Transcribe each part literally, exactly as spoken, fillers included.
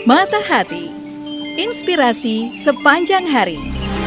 Mata Hati, inspirasi sepanjang hari.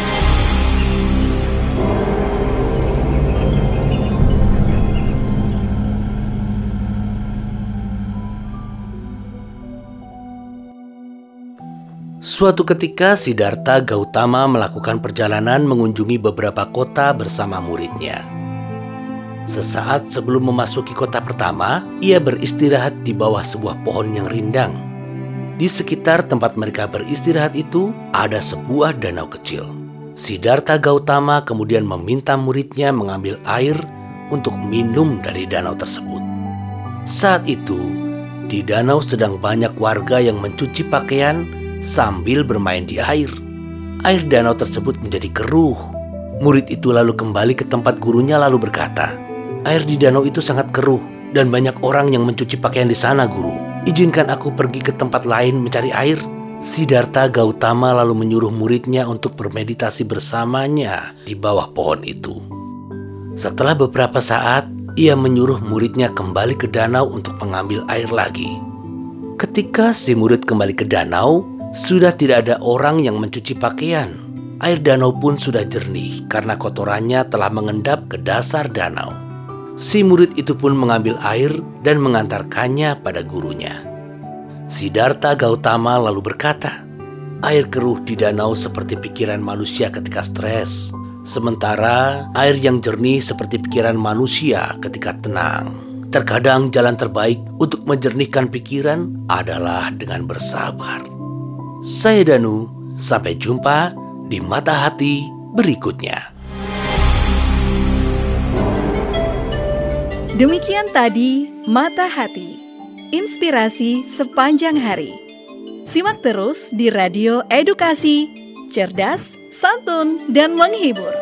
Suatu ketika Siddhartha Gautama melakukan perjalanan mengunjungi beberapa kota bersama muridnya. Sesaat sebelum memasuki kota pertama, ia beristirahat di bawah sebuah pohon yang rindang. Di sekitar tempat mereka beristirahat itu ada sebuah danau kecil. Siddhartha Gautama kemudian meminta muridnya mengambil air untuk minum dari danau tersebut. Saat itu, di danau sedang banyak warga yang mencuci pakaian sambil bermain di air. Air danau tersebut menjadi keruh. Murid itu lalu kembali ke tempat gurunya lalu berkata, "Air di danau itu sangat keruh dan banyak orang yang mencuci pakaian di sana, guru. Izinkan aku pergi ke tempat lain mencari air." Siddhartha Gautama lalu menyuruh muridnya untuk bermeditasi bersamanya di bawah pohon itu. Setelah beberapa saat, ia menyuruh muridnya kembali ke danau untuk mengambil air lagi. Ketika si murid kembali ke danau, sudah tidak ada orang yang mencuci pakaian. Air danau pun sudah jernih karena kotorannya telah mengendap ke dasar danau. Si murid itu pun mengambil air dan mengantarkannya pada gurunya. Siddhartha Gautama lalu berkata, "Air keruh di danau seperti pikiran manusia ketika stres. Sementara air yang jernih seperti pikiran manusia ketika tenang. Terkadang jalan terbaik untuk menjernihkan pikiran adalah dengan bersabar." Saya Danu, sampai jumpa di Mata Hati berikutnya. Demikian tadi Mata Hati, inspirasi sepanjang hari. Simak terus di Radio Edukasi, cerdas, santun, dan menghibur.